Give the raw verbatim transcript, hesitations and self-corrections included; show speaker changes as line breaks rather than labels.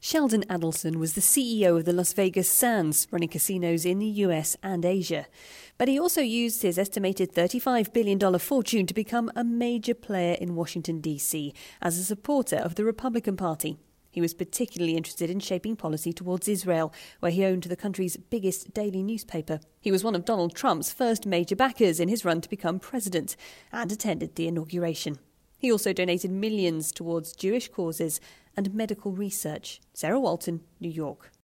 Sheldon Adelson was the C E O of the Las Vegas Sands, running casinos in the U S and Asia. But he also used his estimated thirty-five billion dollars fortune to become a major player in Washington, D C, as a supporter of the Republican Party. He was particularly interested in shaping policy towards Israel, where he owned the country's biggest daily newspaper. He was one of Donald Trump's first major backers in his run to become president, and attended the inauguration. He also donated millions towards Jewish causes and medical research. Sarah Walton, New York.